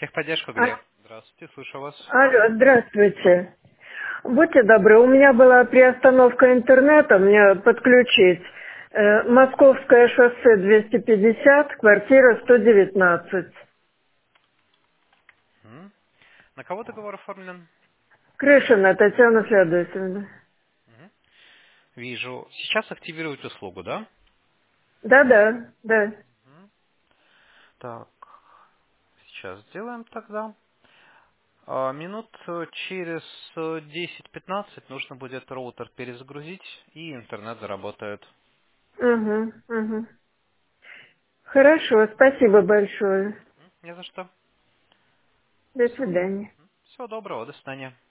Техподдержка, А- Глеб. Здравствуйте, слышу вас. Алло, здравствуйте. Будьте добры, у меня была приостановка интернета, мне подключить. Московское шоссе 250, квартира 119. М. На кого договор оформлен? Крышина Татьяна Феодосевна. Мгм. Вижу. Сейчас активируют услугу, да? Да-да, да. Мгм. Так, сейчас сделаем тогда. Минут через 10-15 нужно будет роутер перезагрузить, и интернет заработает. Угу, угу. Хорошо, спасибо большое. Не за что. До свидания. Всего доброго, до свидания.